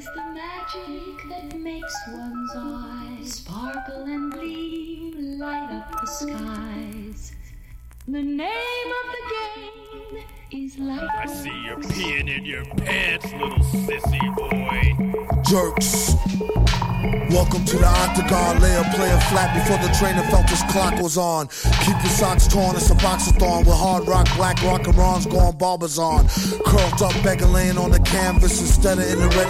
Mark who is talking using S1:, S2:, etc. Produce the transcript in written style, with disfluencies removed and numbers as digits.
S1: is the magic that makes one's eyes sparkle and gleam, light up the skies. The name of the game is life.
S2: I see you peeing in your pants, little sissy boy.
S3: Jerks. Welcome to the octagon, layer playing flat before the trainer felt his clock was on. Keep your socks torn, it's a boxathon with hard rock, black rock and Ron's going barbers on. Curled up, beggar laying on the canvas instead of in the red.